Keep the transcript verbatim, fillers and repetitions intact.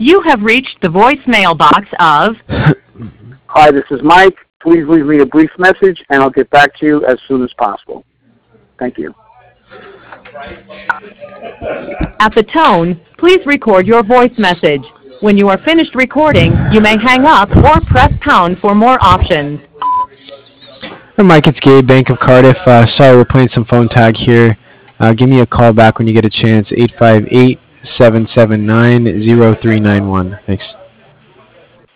You have reached the voicemail box of... Hi, this is Mike. Please leave me a brief message, and I'll get back to you as soon as possible. Thank you. At the tone, please record your voice message. When you are finished recording, you may hang up or press pound for more options. Hi, Mike, it's Gabe, Bank of Cardiff. Uh, sorry, we're playing some phone tag here. Uh, give me a call back when you get a chance, eight five eight, seven seven nine, zero three nine one. Thanks.